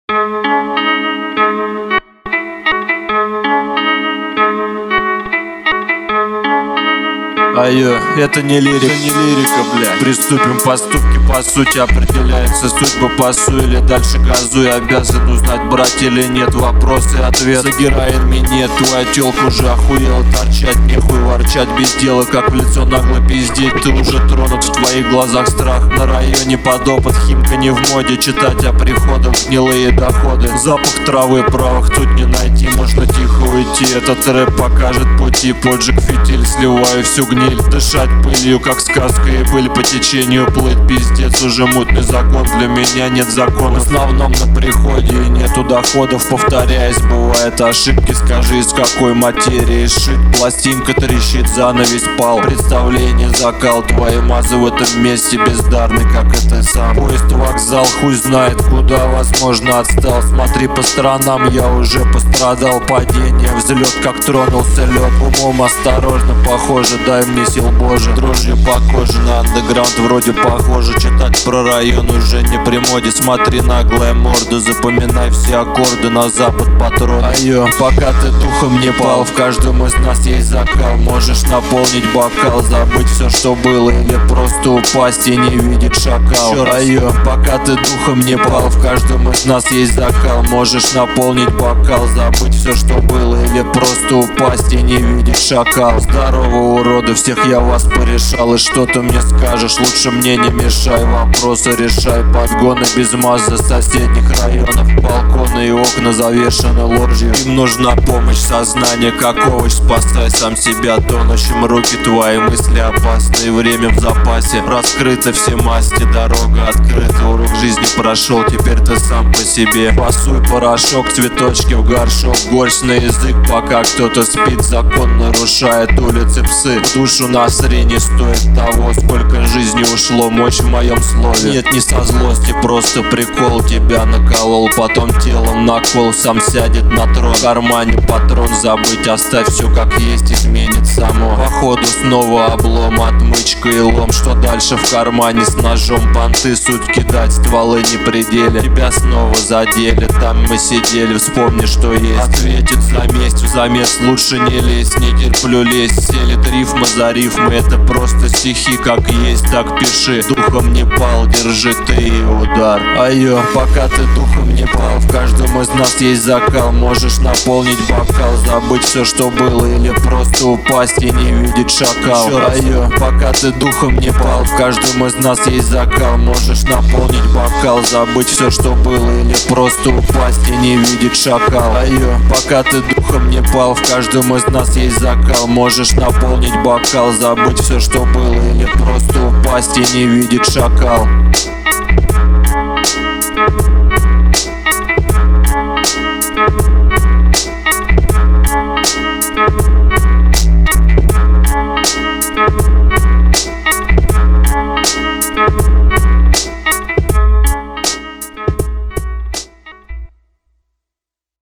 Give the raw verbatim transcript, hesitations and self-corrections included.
Айо, это не лирика, не лирика, бля. Приступим поступки, по сути определяется судьба. Пасу или дальше газуй, обязан узнать, брать или нет. Вопросы, ответ. За героин минет, твоя тёлка уже охуела торчать. Нехуй ворчать без дела, как в лицо нагло пиздеть. Ты уже тронут, в твоих глазах страх. На районе подопыт, химка не в моде. Читать о приходах, гнилые доходы. Запах травы, правых тут не найти. Можно тихо уйти, этот рэп покажет пути. Поджиг фитиль, сливаю всю гниль. Дышать пылью, как сказка, и быль по течению плыть. Пиздец, уже мутный закон, для меня нет закона. В основном на приходе и нету доходов. Повторяясь, бывают ошибки, скажи, из какой материи шит. Пластинка трещит, занавес пал. Представление, закал, твои мазы в этом месте бездарны, как и ты сам. Поезд, вокзал, хуй знает куда, возможно отстал. Смотри по сторонам, я уже пострадал. Падение, взлет, как тронулся лед. Умом осторожно, похоже, дай мне сил боже. Дрожью по коже, на андеграунд вроде похоже. Читать про район уже не при моде. Смотри, наглая морда, запоминай все аккорды. На запад патрон. Айо, пока ты духом не пал, в каждом из нас есть закал. Можешь наполнить бокал, забыть все, что было, или просто упасть и не видеть шакал. Айо, пока ты духом не пал, в каждом из нас есть закал. Можешь наполнить бокал, забыть все, что было, или просто упасть и не видеть шакал. Здорово, уроды, всех я вас порешал. И что ты мне скажешь, лучше мне не мешай. Вопросы решай, подгоны без маза соседних районов. Балконы и окна завешаны ложью. Им нужна помощь, сознание как овощ. Спасай сам себя тонущим, руки твои, мысли опасные. Время в запасе, раскрыты все масти. Дорога открыта, урок жизни прошел, теперь ты сам по себе. Пасуй порошок, цветочки в горшок. Горсть на язык, пока кто-то спит. Закон нарушает, улицы псы. Душу насри, не стоит того, сколько жизни ушло. Мощь в моем слове. Нет, не со злости, просто прикол. Тебя наколол, потом телом накол. Сам сядет на трон, в кармане патрон. Забыть, оставь все как есть, изменит само. Походу снова облом, отмычка и лом. Что дальше в кармане с ножом? Понты, суть кидать, стволы не пределе. Тебя снова задели, там мы сидели. Вспомни, что есть. Ответит за месть, в замес лучше не лезь. Не терплю лезть, селит рифма за рифмы. Это просто стихи, как есть, так пиши. Духом не пал, держи ты и удар. Айо, пока ты духом не пал, в каждом из нас есть закал. Можешь наполнить бокал, забыть все, что было, или просто упасть и не видеть шакал. Айо, пока ты духом не пал, в каждом из нас есть закал. Можешь наполнить бокал, забыть все, что было, или просто упасть и не видеть шакал. Айо, пока ты духом не пал, в каждом из нас есть закал. Можешь наполнить бокал, забыть все, что было, или просто упасть и не видеть шакал.